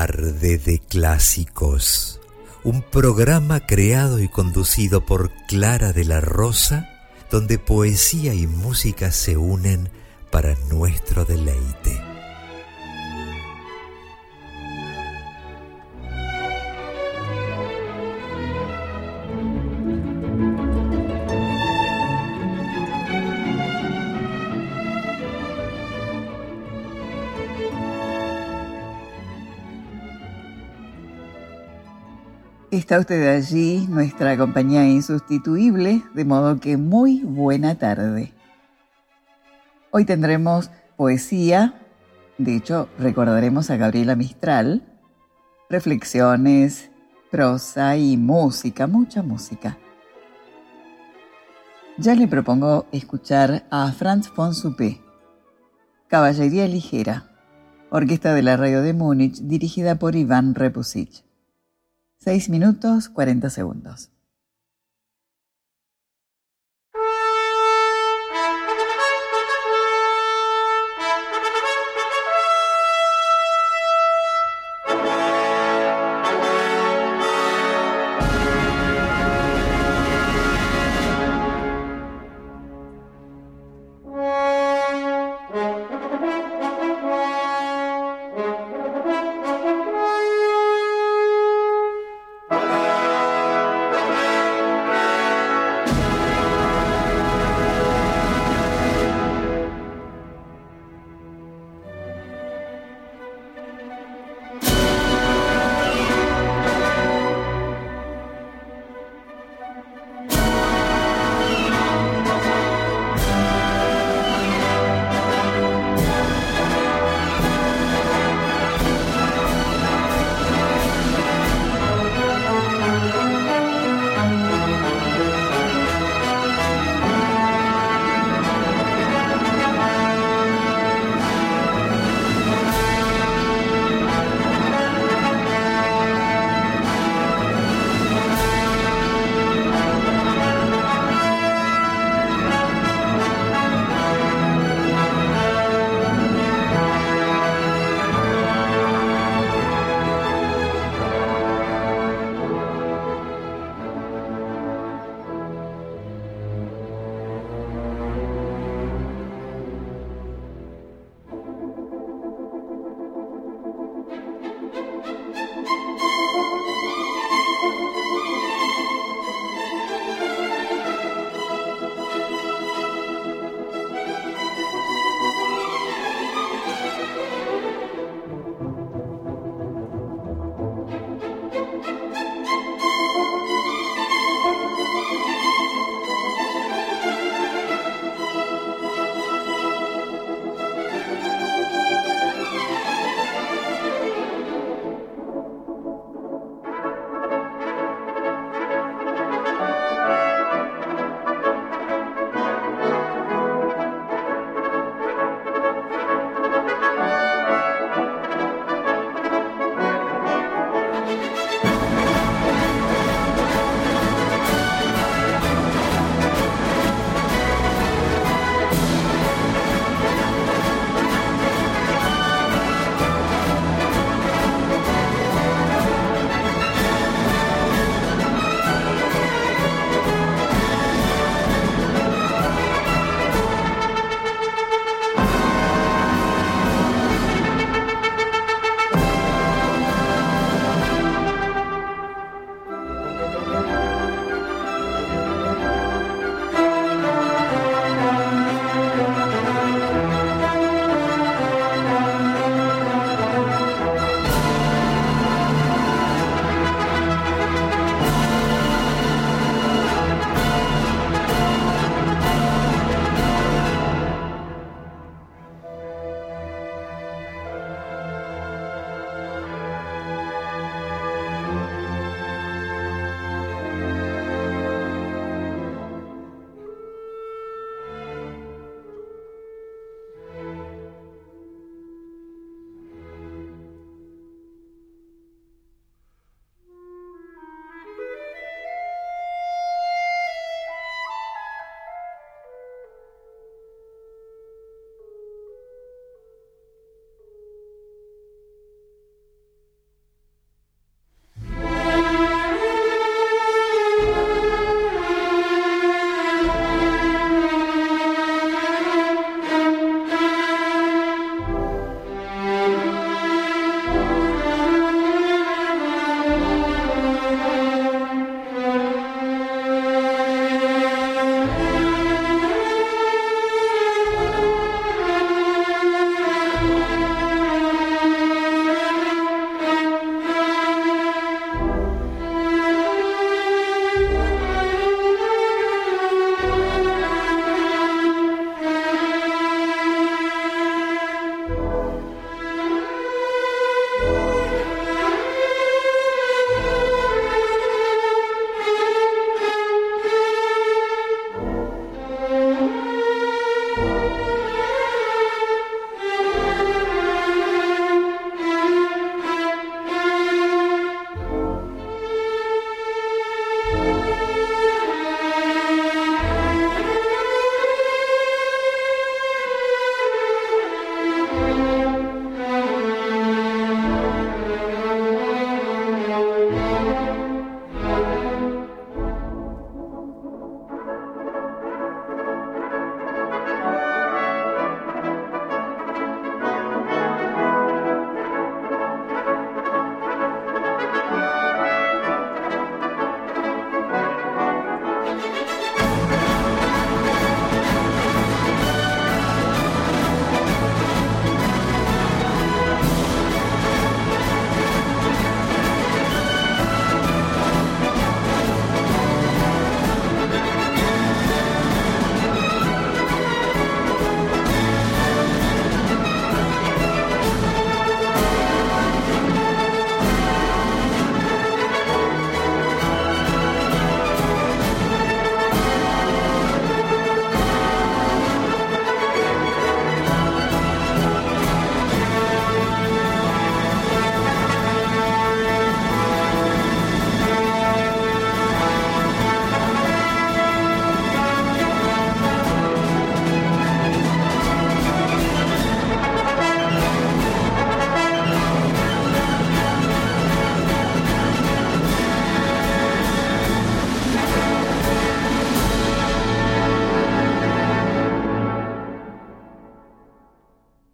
Tarde de Clásicos, un programa creado y conducido por Clara de la Rosa, donde poesía y música se unen para nuestro deleite. Está usted allí, nuestra compañía insustituible, de modo que muy buena tarde. Hoy tendremos poesía, de hecho recordaremos a Gabriela Mistral, reflexiones, prosa y música, mucha música. Ya le propongo escuchar a Franz von Suppé, Caballería Ligera, orquesta de la radio de Múnich, dirigida por Iván Repusic. 6 minutos, 40 segundos.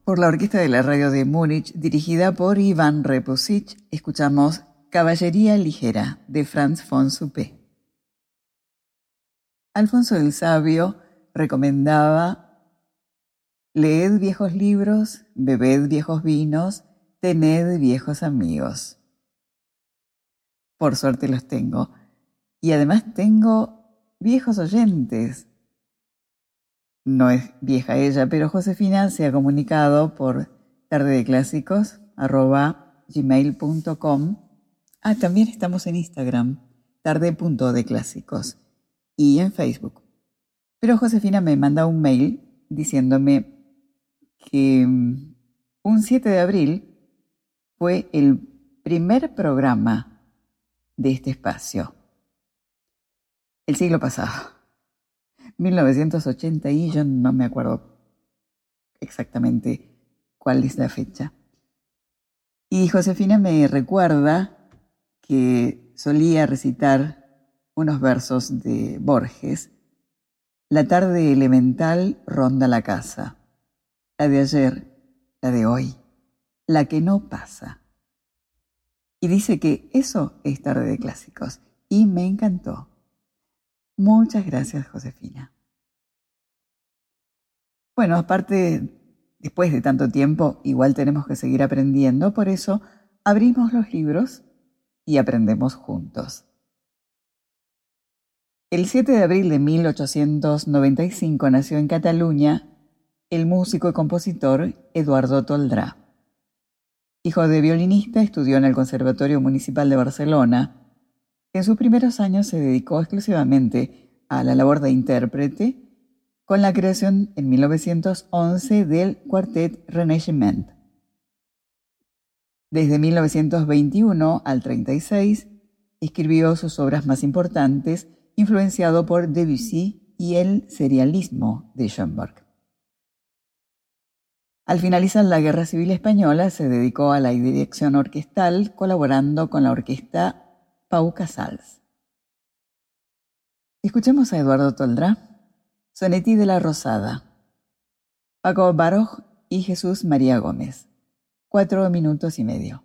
Por la Orquesta de la Radio de Múnich, dirigida por Iván Repusic, escuchamos Caballería Ligera, de Franz von Suppé. Alfonso el Sabio recomendaba: leed viejos libros, bebed viejos vinos, tened viejos amigos. Por suerte los tengo. Y además tengo viejos oyentes. No es vieja ella, pero Josefina se ha comunicado por tardedeclásicos@gmail.com. También estamos en Instagram, tarde.declásicos, y en Facebook. Pero Josefina me manda un mail diciéndome que un 7 de abril fue el primer programa de este espacio. El siglo pasado. 1980 y yo no me acuerdo exactamente cuál es la fecha. Y Josefina me recuerda que solía recitar unos versos de Borges. La tarde elemental ronda la casa, la de ayer, la de hoy, la que no pasa. Y dice que eso es Tarde de Clásicos, y me encantó. Muchas gracias, Josefina. Bueno, aparte, después de tanto tiempo, igual tenemos que seguir aprendiendo, por eso abrimos los libros y aprendemos juntos. El 7 de abril de 1895 nació en Cataluña el músico y compositor Eduardo Toldrá. Hijo de violinista, estudió en el Conservatorio Municipal de Barcelona. En sus primeros años se dedicó exclusivamente a la labor de intérprete, con la creación en 1911 del Quartet Renaixement. Desde 1921 al 36 escribió sus obras más importantes, influenciado por Debussy y el serialismo de Schoenberg. Al finalizar la Guerra Civil Española se dedicó a la dirección orquestal, colaborando con la orquesta Pau Casals. Escuchemos a Eduardo Toldrá, Sonetí de la Rosada, Paco Baroj y Jesús María Gómez. 4 minutos y medio.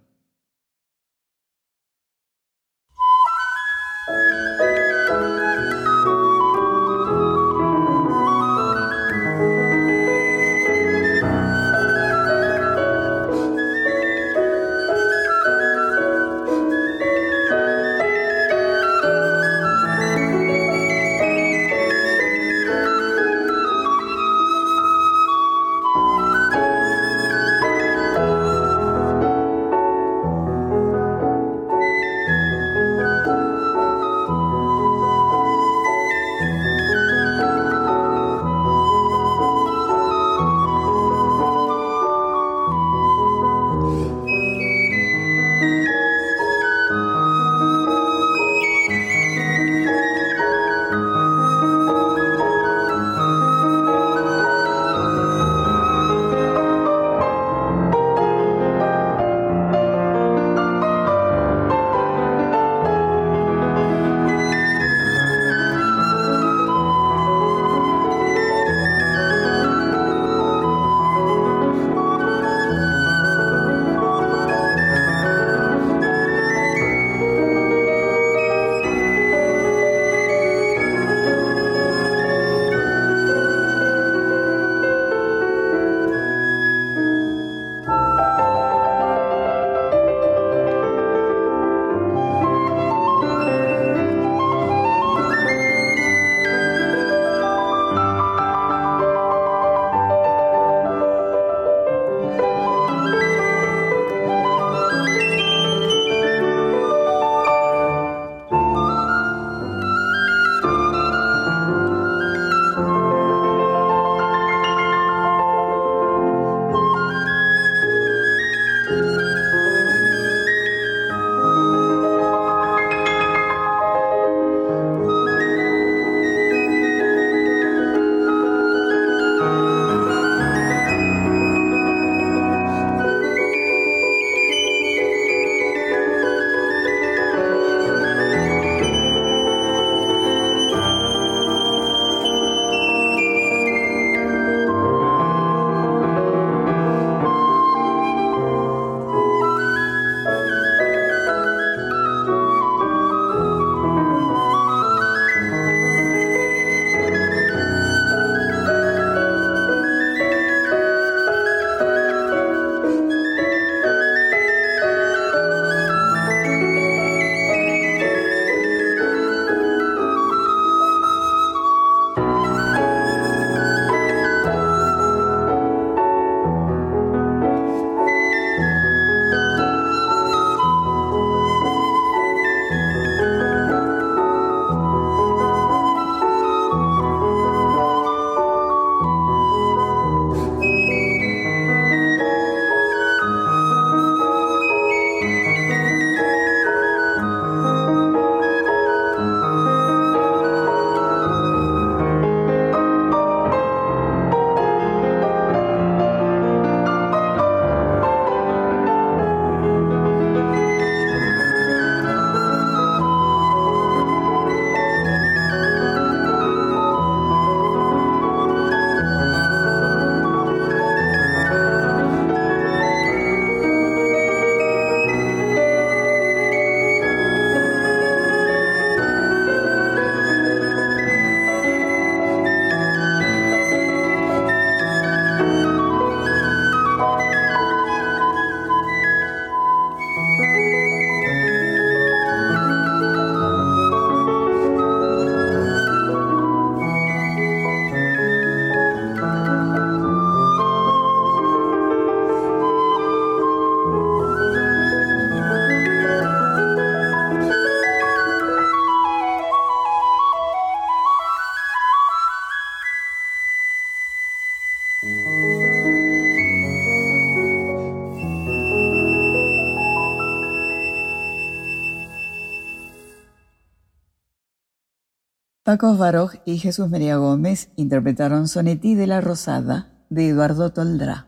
Paco Baroch y Jesús María Gómez interpretaron Sonetí de la Rosada de Eduardo Toldrá.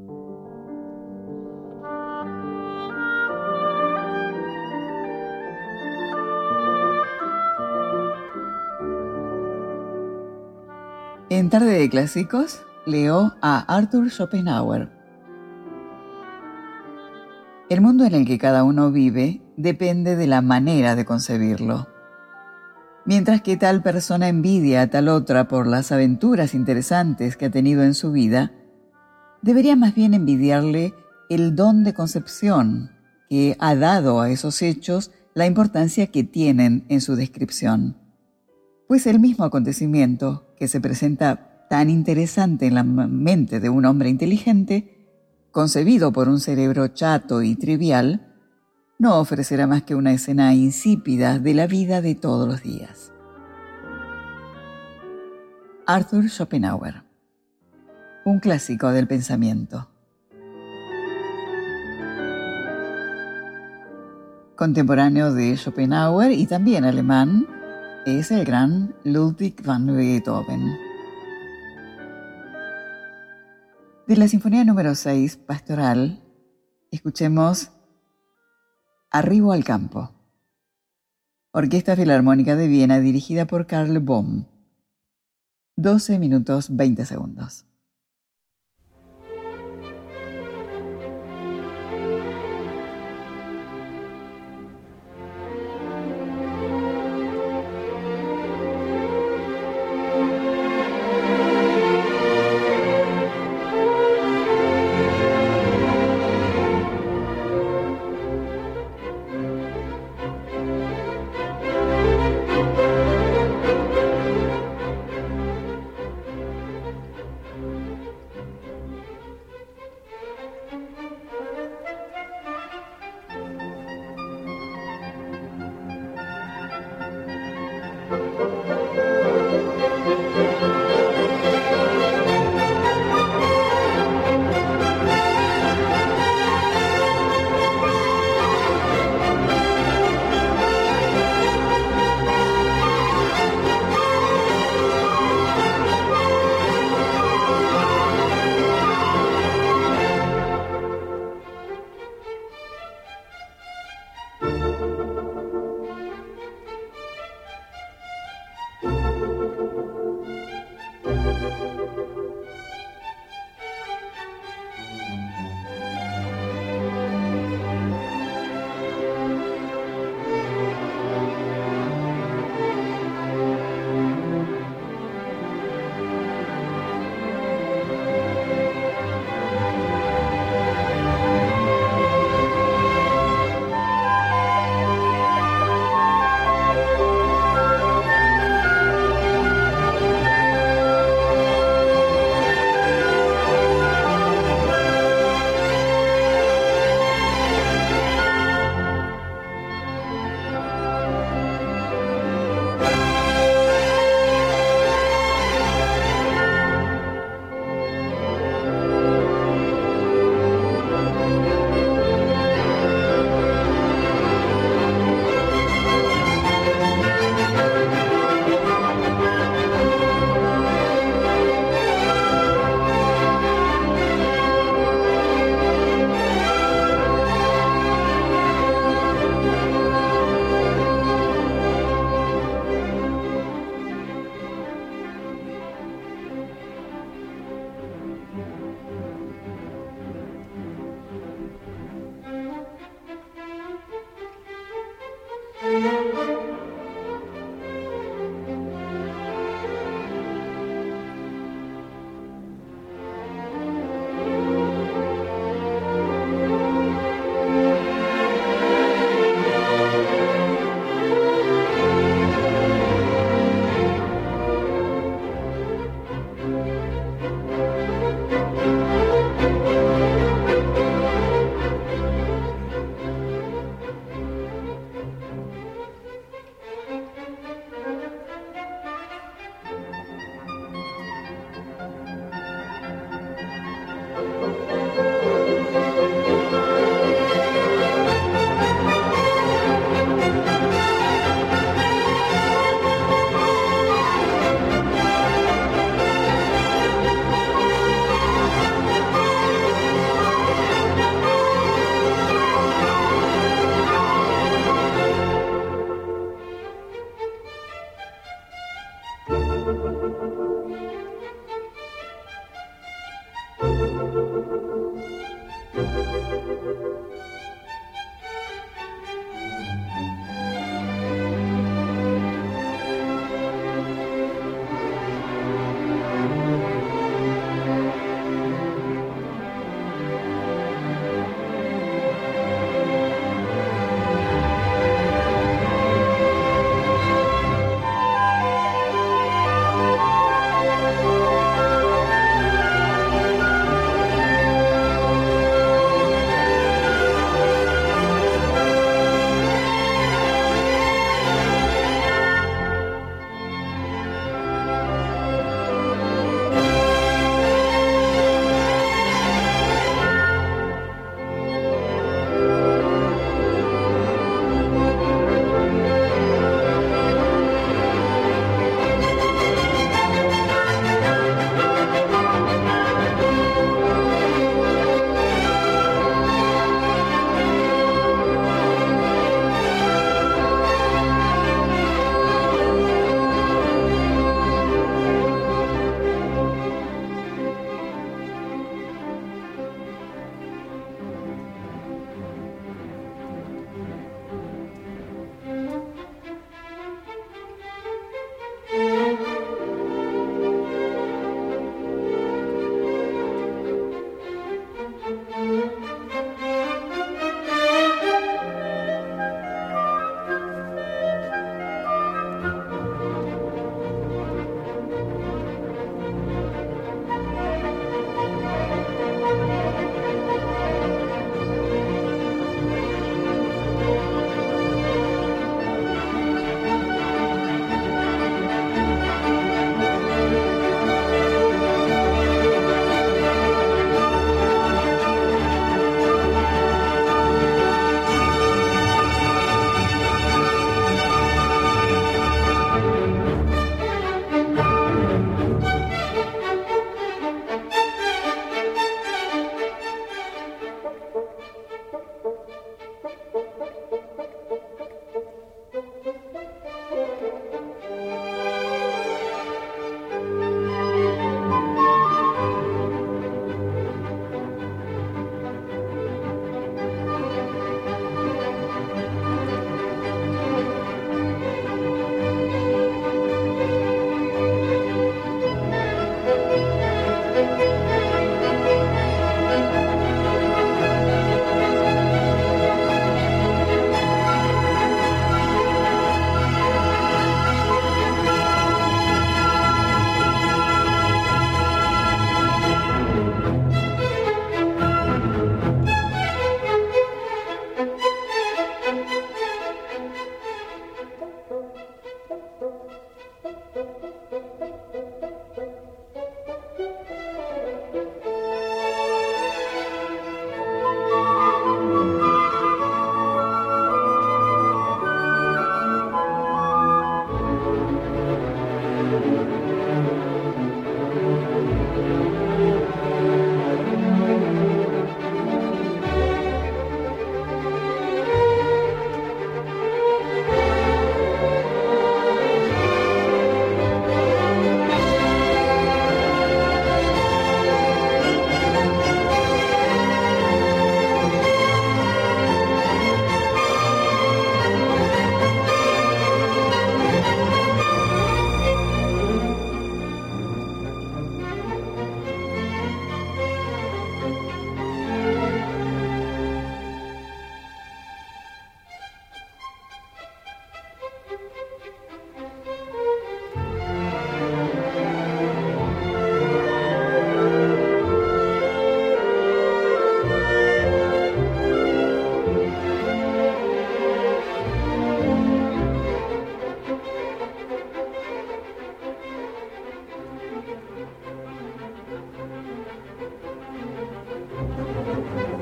En Tarde de Clásicos leo a Arthur Schopenhauer. El mundo en el que cada uno vive depende de la manera de concebirlo. Mientras que tal persona envidia a tal otra por las aventuras interesantes que ha tenido en su vida, debería más bien envidiarle el don de concepción que ha dado a esos hechos la importancia que tienen en su descripción. Pues el mismo acontecimiento que se presenta tan interesante en la mente de un hombre inteligente, concebido por un cerebro chato y trivial, no ofrecerá más que una escena insípida de la vida de todos los días. Arthur Schopenhauer, un clásico del pensamiento. Contemporáneo de Schopenhauer y también alemán, es el gran Ludwig van Beethoven. De la Sinfonía número 6, Pastoral, escuchemos Arribo al campo. Orquesta Filarmónica de Viena dirigida por Karl Bohm. 12 minutos 20 segundos.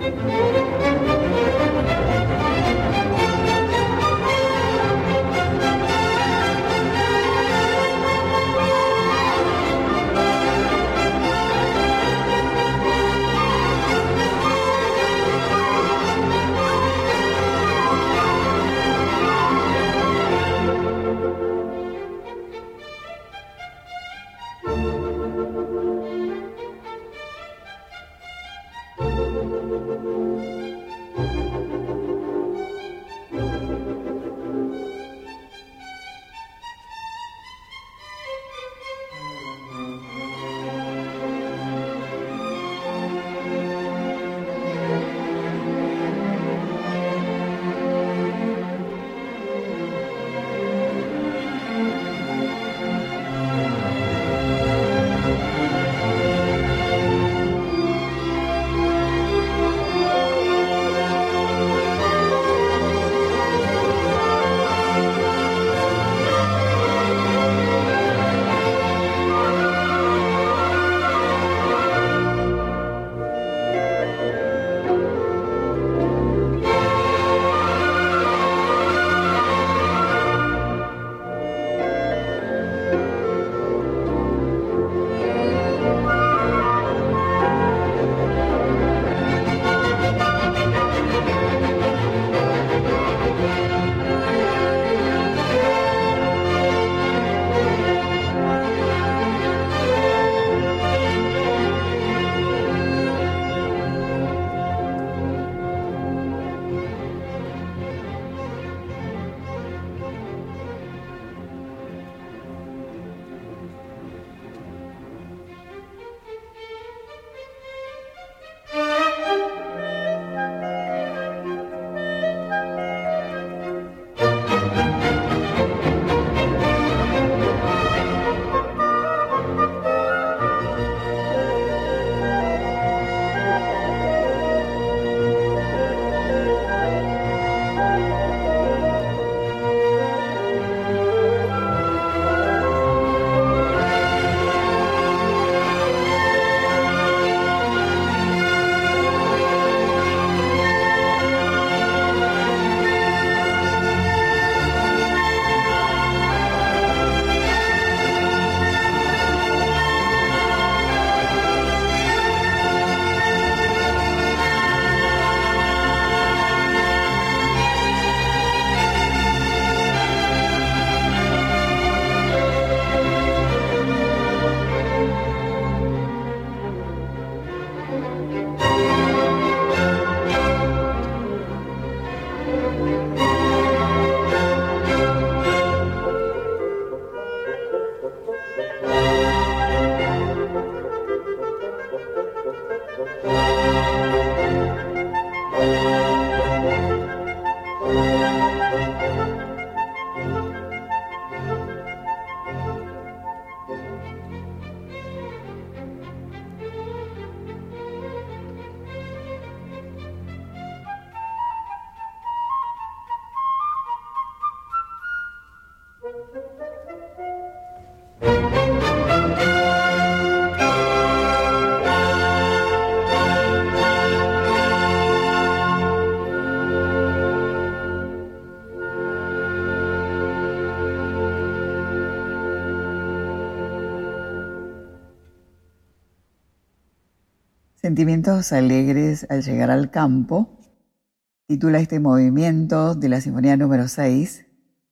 Sentimientos alegres al llegar al campo, titula este movimiento de la Sinfonía número 6,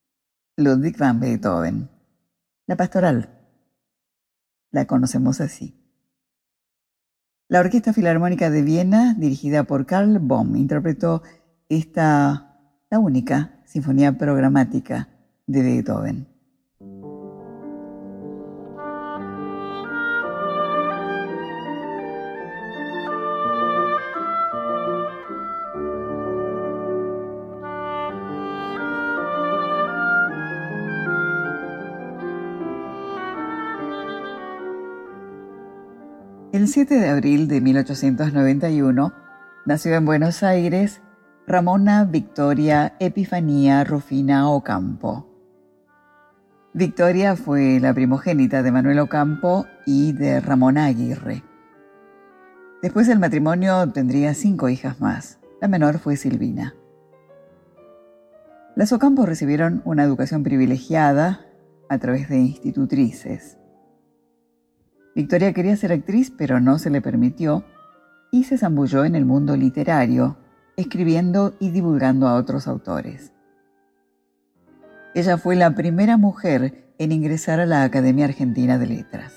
Ludwig van Beethoven. La pastoral, la conocemos así. La Orquesta Filarmónica de Viena, dirigida por Karl Böhm, interpretó la única sinfonía programática de Beethoven. El 7 de abril de 1891 nació en Buenos Aires Ramona Victoria Epifanía Rufina Ocampo. Victoria fue la primogénita de Manuel Ocampo y de Ramona Aguirre. Después del matrimonio tendría 5 hijas más. La menor fue Silvina. Las Ocampo recibieron una educación privilegiada a través de institutrices. Victoria quería ser actriz, pero no se le permitió y se zambulló en el mundo literario, escribiendo y divulgando a otros autores. Ella fue la primera mujer en ingresar a la Academia Argentina de Letras.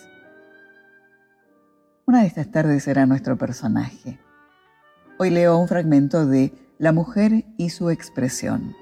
Una de estas tardes era nuestro personaje. Hoy leo un fragmento de La mujer y su expresión.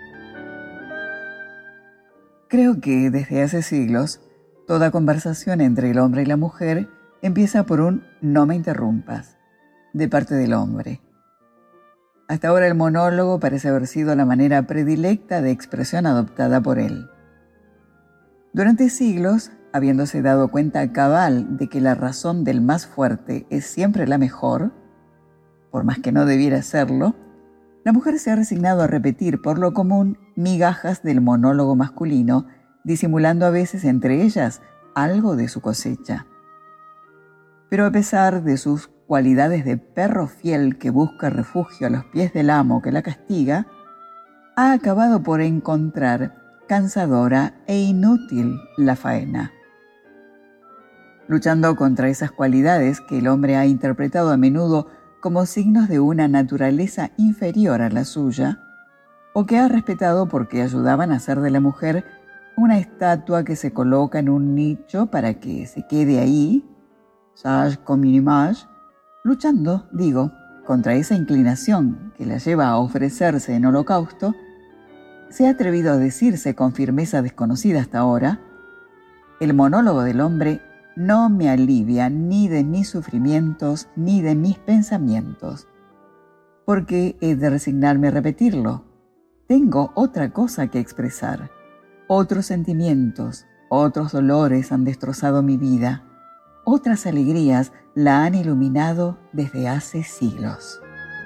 Creo que desde hace siglos, toda conversación entre el hombre y la mujer empieza por un «no me interrumpas», de parte del hombre. Hasta ahora el monólogo parece haber sido la manera predilecta de expresión adoptada por él. Durante siglos, habiéndose dado cuenta cabal de que la razón del más fuerte es siempre la mejor, por más que no debiera serlo, la mujer se ha resignado a repetir por lo común migajas del monólogo masculino, disimulando a veces entre ellas algo de su cosecha. Pero a pesar de sus cualidades de perro fiel que busca refugio a los pies del amo que la castiga, ha acabado por encontrar cansadora e inútil la faena. Luchando contra esas cualidades que el hombre ha interpretado a menudo como signos de una naturaleza inferior a la suya, o que ha respetado porque ayudaban a hacer de la mujer una estatua que se coloca en un nicho para que se quede ahí, sage comme une image, luchando, digo, contra esa inclinación que la lleva a ofrecerse en holocausto, se ha atrevido a decirse con firmeza desconocida hasta ahora: el monólogo del hombre no me alivia ni de mis sufrimientos ni de mis pensamientos, porque he de resignarme a repetirlo. Tengo otra cosa que expresar. Otros sentimientos, otros dolores han destrozado mi vida. Otras alegrías la han iluminado desde hace siglos.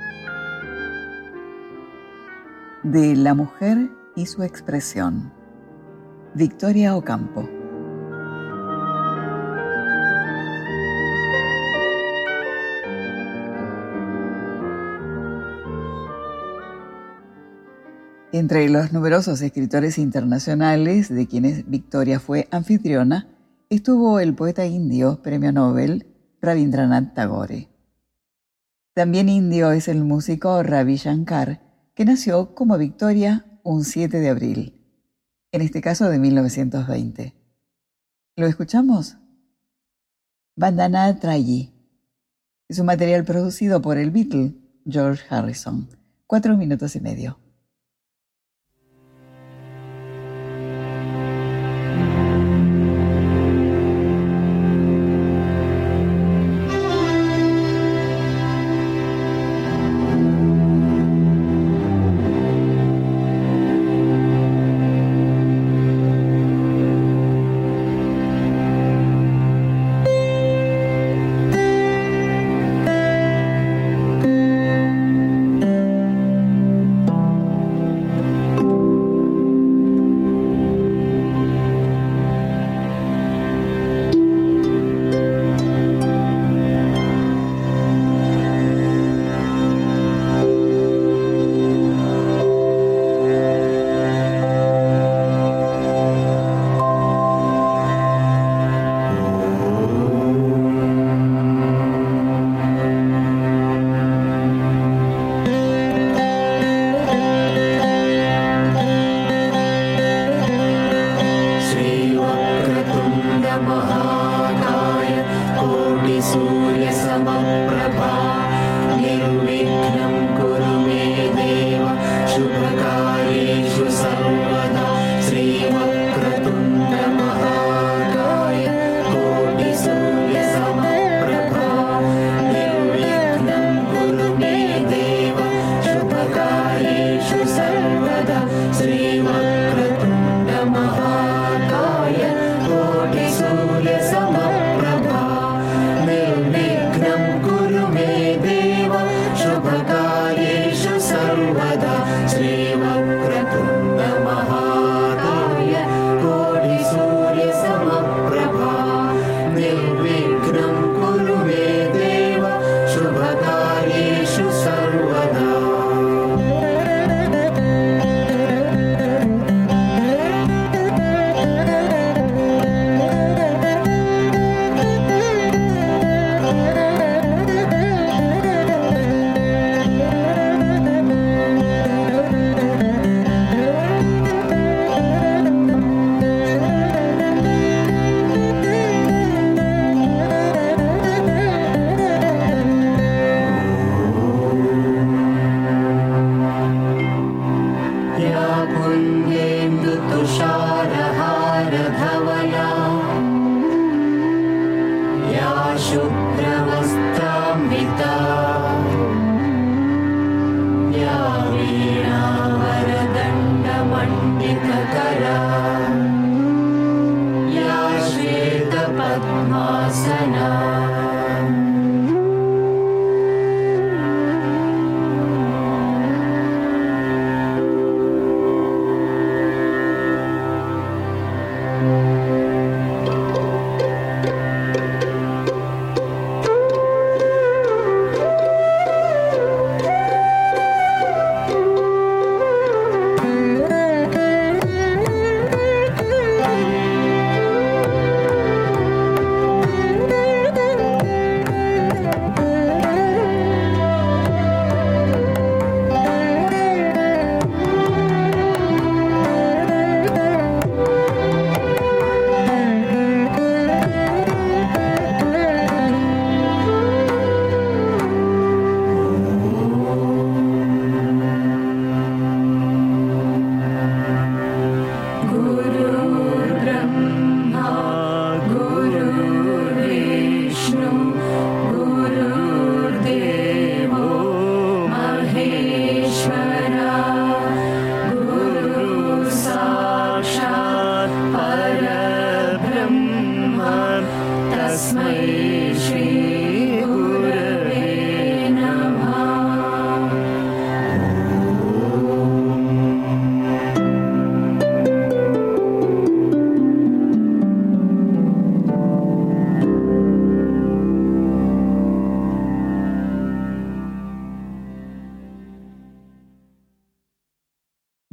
De La mujer y su expresión. Victoria Ocampo. Entre los numerosos escritores internacionales de quienes Victoria fue anfitriona, estuvo el poeta indio, premio Nobel, Rabindranath Tagore. También indio es el músico Ravi Shankar, que nació como Victoria un 7 de abril, en este caso de 1920. ¿Lo escuchamos? Vandana Trayi. Es un material producido por el Beatle George Harrison. 4 minutos y medio.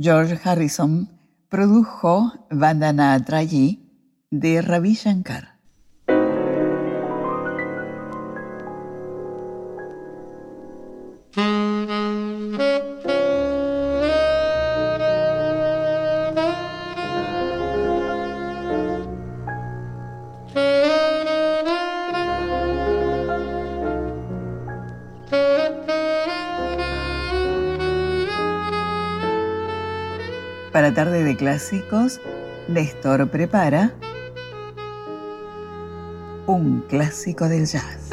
George Harrison produjo Vandana Trayi de Ravi Shankar. Para Tarde de Clásicos, Néstor prepara un clásico del jazz.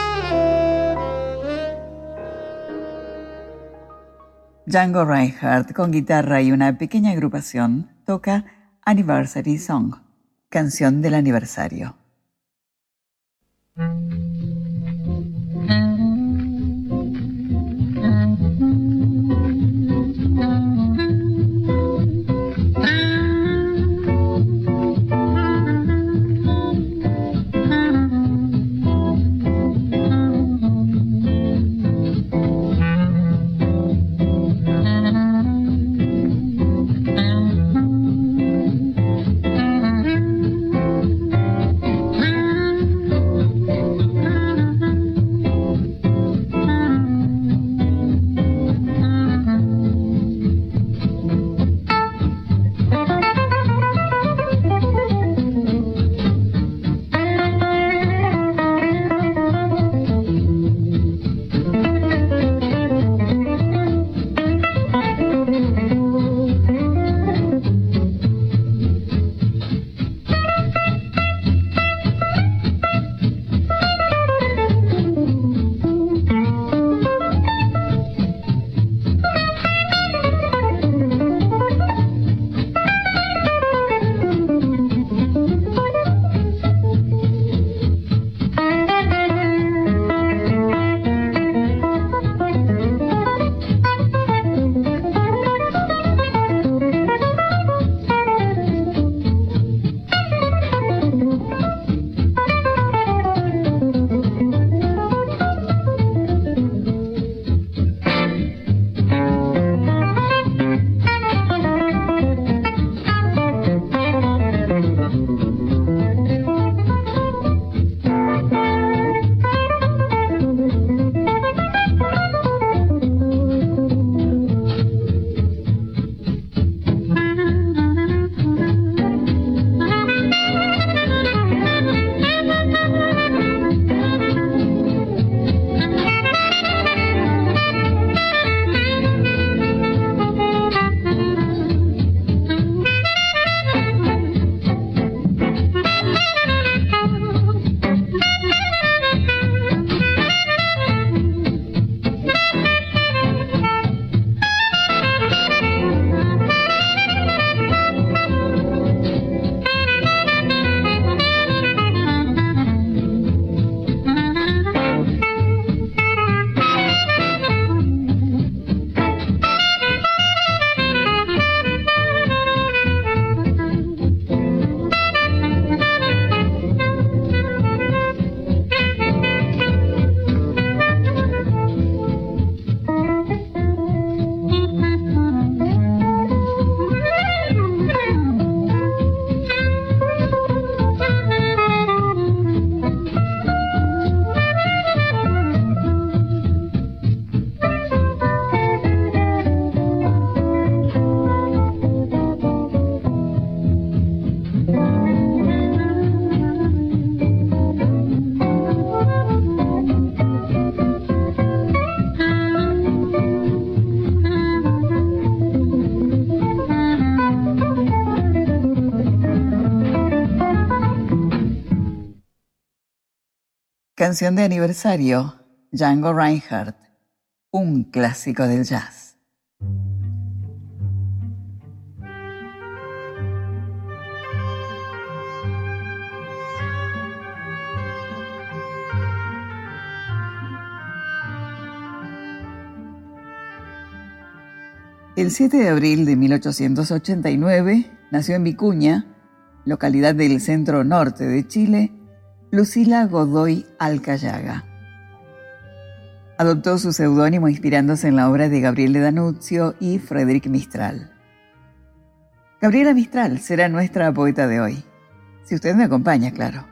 Django Reinhardt, con guitarra y una pequeña agrupación, toca Anniversary Song, canción del aniversario. Canción de aniversario, Django Reinhardt, un clásico del jazz. El 7 de abril de 1889 nació en Vicuña, localidad del centro norte de Chile, Lucila Godoy Alcayaga. Adoptó su seudónimo inspirándose en la obra de Gabriel de D'Annunzio y Frédéric Mistral. Gabriela Mistral será nuestra poeta de hoy, si usted me acompaña, claro.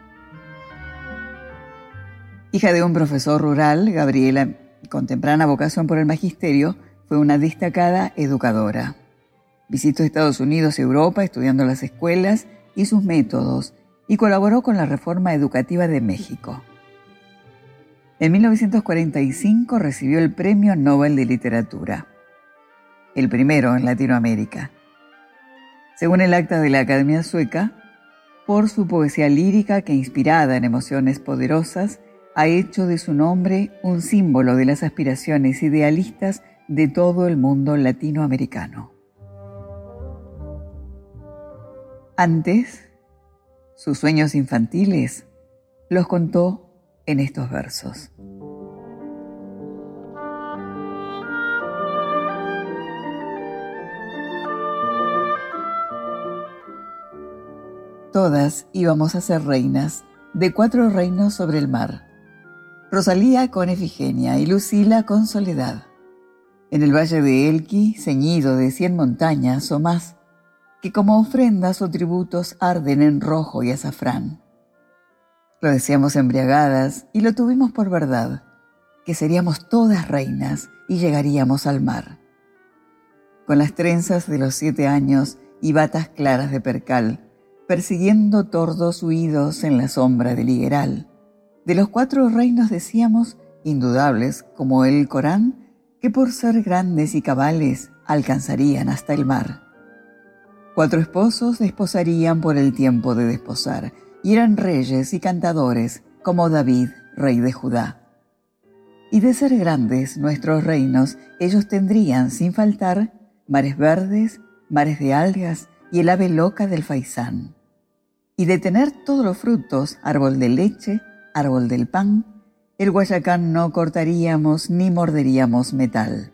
Hija de un profesor rural, Gabriela, con temprana vocación por el magisterio, fue una destacada educadora. Visitó Estados Unidos y Europa estudiando las escuelas y sus métodos y colaboró con la Reforma Educativa de México. En 1945 recibió el Premio Nobel de Literatura, el primero en Latinoamérica. Según el acta de la Academia Sueca, por su poesía lírica que, inspirada en emociones poderosas, ha hecho de su nombre un símbolo de las aspiraciones idealistas de todo el mundo latinoamericano. Antes, sus sueños infantiles los contó en estos versos. Todas íbamos a ser reinas de 4 reinos sobre el mar. Rosalía con Efigenia y Lucila con Soledad. En el valle de Elqui, ceñido de 100 montañas o más, que como ofrendas o tributos arden en rojo y azafrán. Lo decíamos embriagadas y lo tuvimos por verdad, que seríamos todas reinas y llegaríamos al mar. Con las trenzas de los 7 años y batas claras de percal, persiguiendo tordos huidos en la sombra del higueral. De los 4 reinos decíamos, indudables como el Corán, que por ser grandes y cabales alcanzarían hasta el mar. 4 esposos desposarían por el tiempo de desposar, y eran reyes y cantadores como David, rey de Judá. Y de ser grandes nuestros reinos, ellos tendrían sin faltar mares verdes, mares de algas y el ave loca del faisán. Y de tener todos los frutos, árbol de leche, árbol del pan, el guayacán no cortaríamos ni morderíamos metal.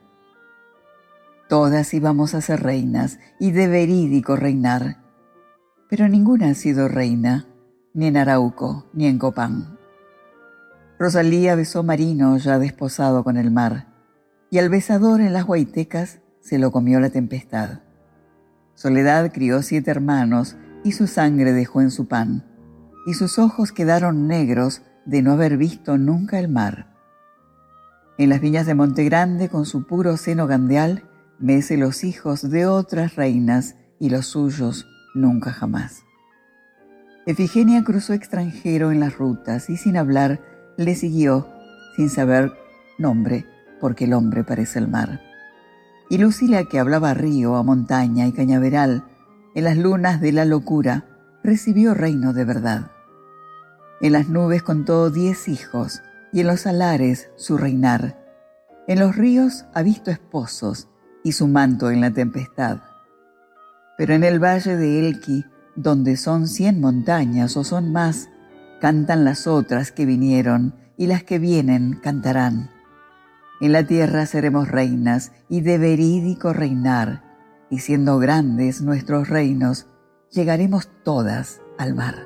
Todas íbamos a ser reinas y de verídico reinar, pero ninguna ha sido reina, ni en Arauco ni en Copán. Rosalía besó marino ya desposado con el mar, y al besador en las Huaytecas se lo comió la tempestad. Soledad crió 7 hermanos y su sangre dejó en su pan, y sus ojos quedaron negros de no haber visto nunca el mar. En las viñas de Monte Grande, con su puro seno gandeal, mece los hijos de otras reinas y los suyos nunca jamás. Efigenia cruzó extranjero en las rutas y sin hablar le siguió, sin saber nombre, porque el hombre parece el mar. Y Lucila, que hablaba a río, a montaña y cañaveral, en las lunas de la locura, recibió reino de verdad. En las nubes contó 10 hijos, y en los salares su reinar. En los ríos ha visto esposos, y su manto en la tempestad. Pero en el valle de Elqui, donde son 100 montañas o son más, cantan las otras que vinieron, y las que vienen cantarán. En la tierra seremos reinas, y de verídico reinar, y siendo grandes nuestros reinos, llegaremos todas al mar.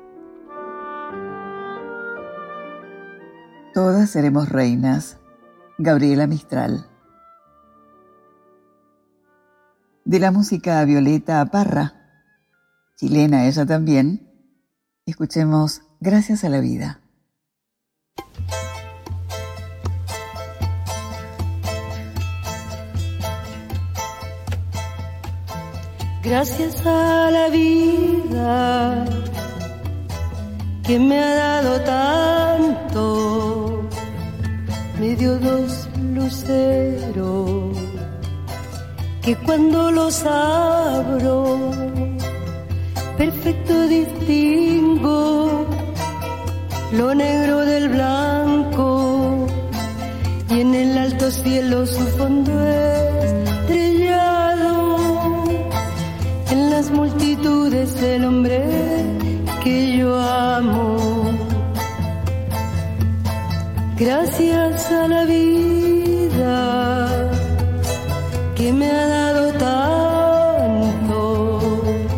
Todas seremos reinas. Gabriela Mistral. De la música a Violeta Parra, chilena ella también, escuchemos Gracias a la vida. Gracias a la vida que me ha dado tanto, me dio 2 luceros que cuando los abro perfecto distingo lo negro del blanco, y en el alto cielo su fondo estrellado, en las multitudes el hombre que yo amo. Gracias a la vida que me ha dado tanto,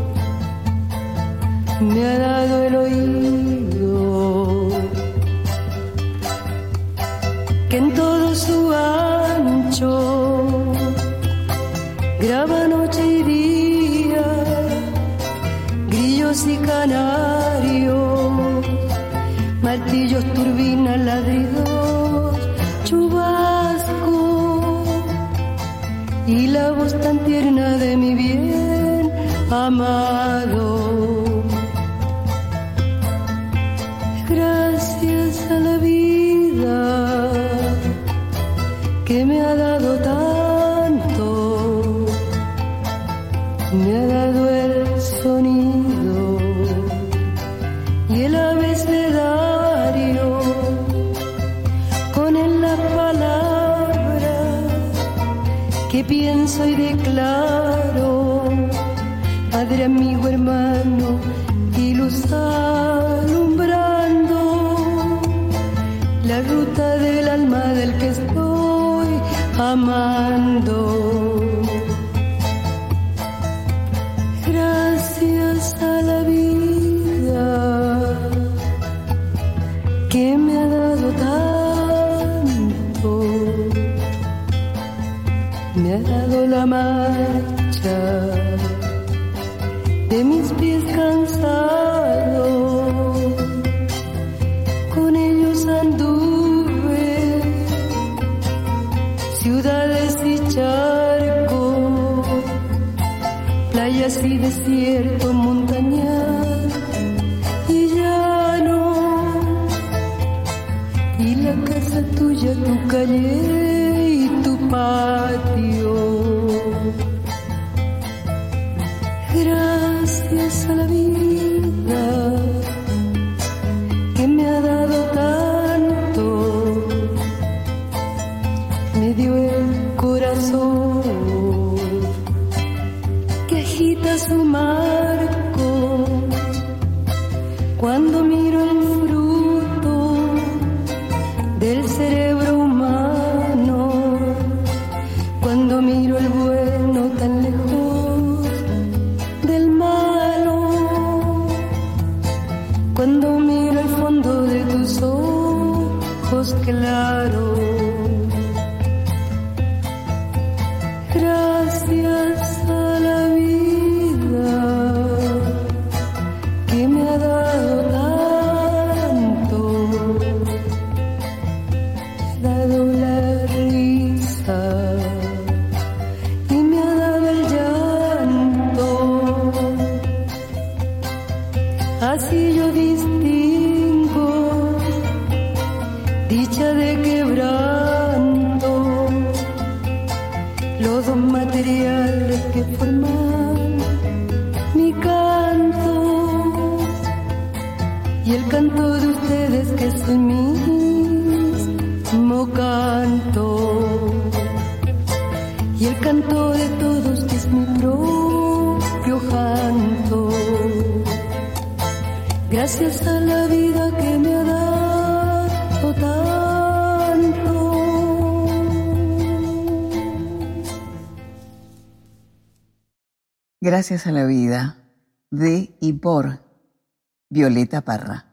me ha dado el oído que en todo su ancho graba noche y día y la voz tan tierna de mi bien amado. Gracias a la vida que me ha dado tanto, me ha dado el sonido y el abecedario, con él la palabra que pienso y declaro, Padre, amigo, hermano y luz alumbrando la ruta del alma del que estoy amando. Gracias a la vida que me ha dado tanto, me ha dado la marcha de mis pies cansados, con ellos anduve ciudades y charcos, playas y desierto, montañas y llano, y la casa tuya, tu calle y tu patio. Gracias a la vida que me ha dado tanto, me dio el corazón que agita su marco cuando miro el fruto del cerebro humano, cuando miro el bueno tan lejos del malo, cuando miro el fondo de tus ojos claros. Gracias a la vida que me ha dado tanto, me ha dado la risa y me ha dado el llanto. Así yo distingo dicha de quebranto, los dos materiales que forman mi canto y el canto de ustedes que es el mismo canto, y el canto de todos que es mi propio canto. Gracias a la vida que me ha dado tanto. Gracias a la vida, de y por Violeta Parra.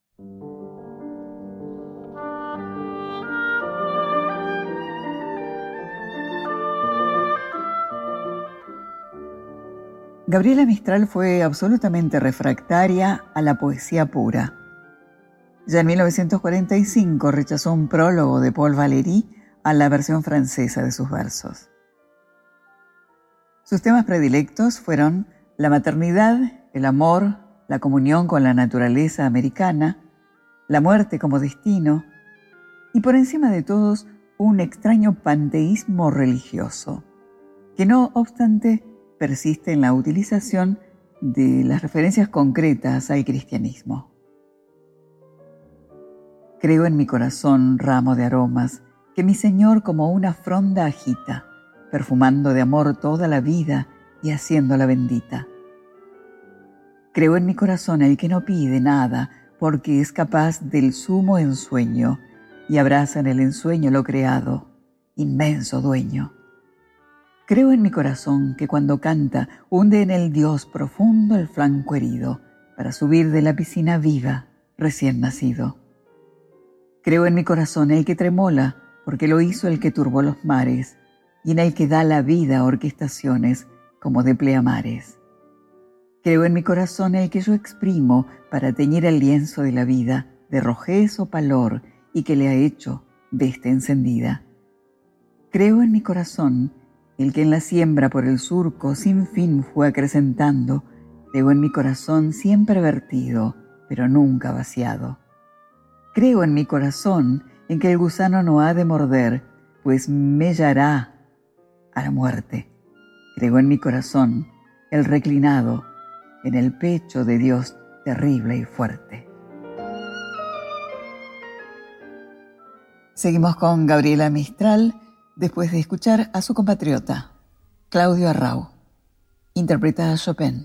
Gabriela Mistral fue absolutamente refractaria a la poesía pura. Ya en 1945 rechazó un prólogo de Paul Valéry a la versión francesa de sus versos. Sus temas predilectos fueron la maternidad, el amor, la comunión con la naturaleza americana, la muerte como destino y, por encima de todos, un extraño panteísmo religioso, que no obstante persiste en la utilización de las referencias concretas al cristianismo. Creo en mi corazón, ramo de aromas, que mi Señor como una fronda agita, perfumando de amor toda la vida y haciéndola bendita. Creo en mi corazón el que no pide nada, porque es capaz del sumo ensueño, y abraza en el ensueño lo creado, inmenso dueño. Creo en mi corazón que cuando canta hunde en el Dios profundo el flanco herido, para subir de la piscina viva, recién nacido. Creo en mi corazón el que tremola, porque lo hizo el que turbó los mares, y en el que da la vida a orquestaciones como de pleamares. Creo en mi corazón el que yo exprimo para teñir el lienzo de la vida de rojez o palor y que le ha hecho veste encendida. Creo en mi corazón El que en la siembra por el surco sin fin fue acrecentando, creo en mi corazón siempre vertido, pero nunca vaciado. Creo en mi corazón en que el gusano no ha de morder, pues mellará a la muerte. Creo en mi corazón, el reclinado, en el pecho de Dios terrible y fuerte. Seguimos con Gabriela Mistral, después de escuchar a su compatriota, Claudio Arrau, interpreta a Chopin.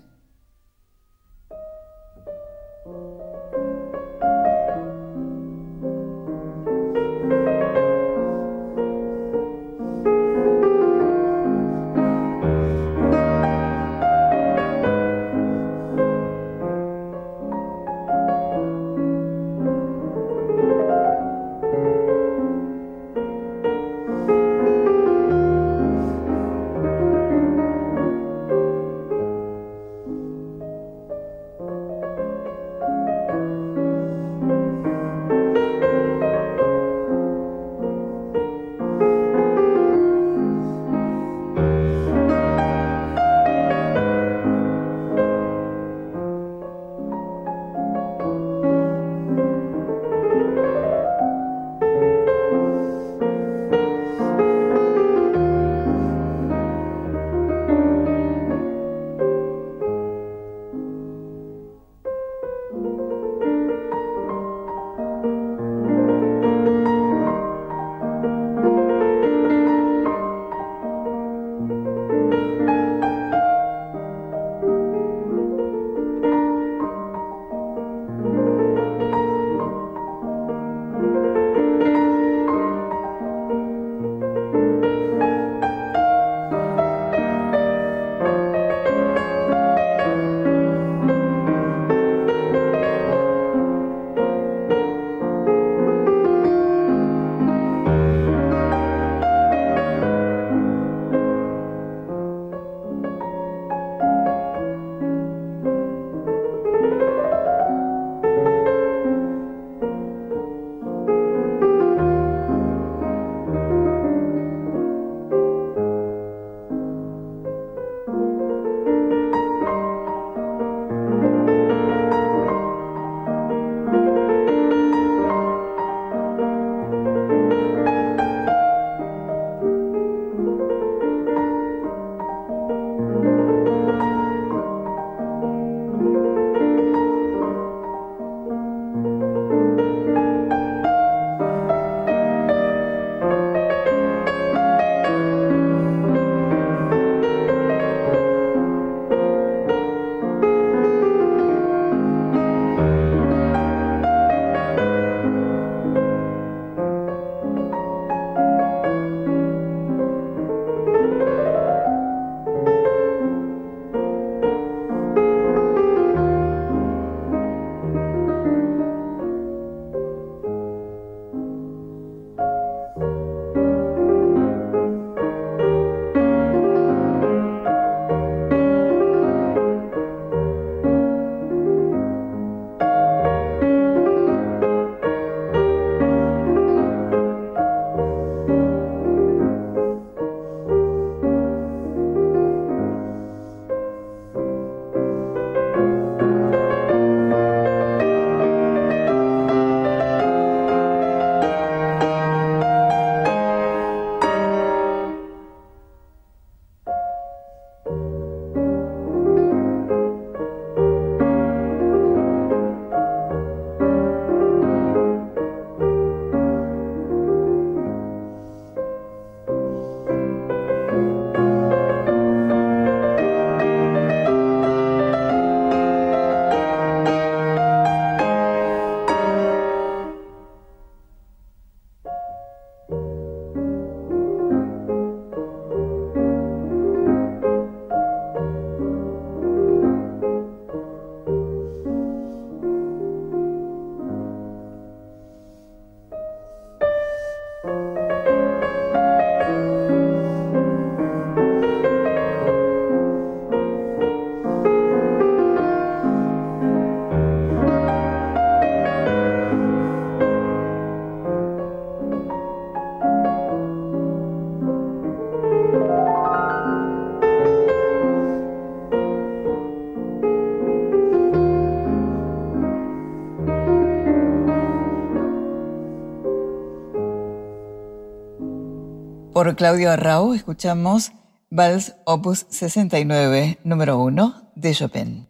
Por Claudio Arrau escuchamos Vals Opus 69, número 1, de Chopin.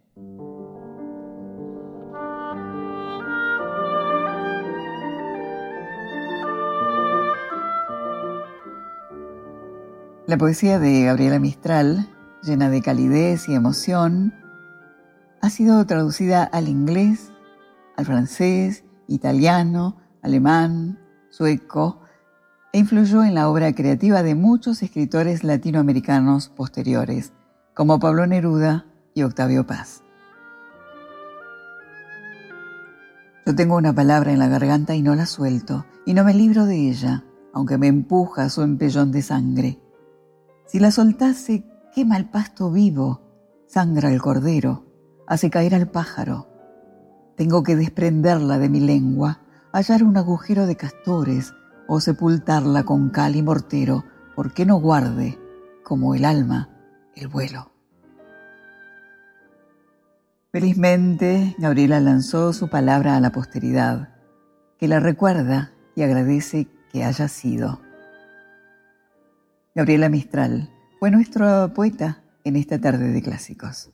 La poesía de Gabriela Mistral, llena de calidez y emoción, ha sido traducida al inglés, al francés, italiano, alemán, sueco, e influyó en la obra creativa de muchos escritores latinoamericanos posteriores, como Pablo Neruda y Octavio Paz. Yo tengo una palabra en la garganta y no la suelto, y no me libro de ella, aunque me empuja su empellón de sangre. Si la soltase, quema el pasto vivo, sangra el cordero, hace caer al pájaro. Tengo que desprenderla de mi lengua, hallar un agujero de castores o sepultarla con cal y mortero, porque no guarde, como el alma, el vuelo. Felizmente, Gabriela lanzó su palabra a la posteridad, que la recuerda y agradece que haya sido. Gabriela Mistral fue nuestra poeta en esta tarde de clásicos.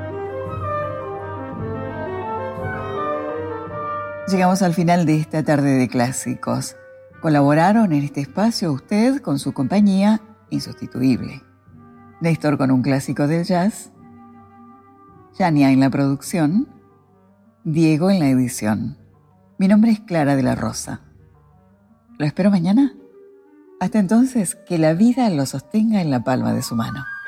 Llegamos al final de esta tarde de clásicos. Colaboraron en este espacio usted con su compañía insustituible. Néstor con un clásico del jazz, Yania en la producción, Diego en la edición. Mi nombre es Clara de la Rosa. ¿Lo espero mañana? Hasta entonces, que la vida lo sostenga en la palma de su mano.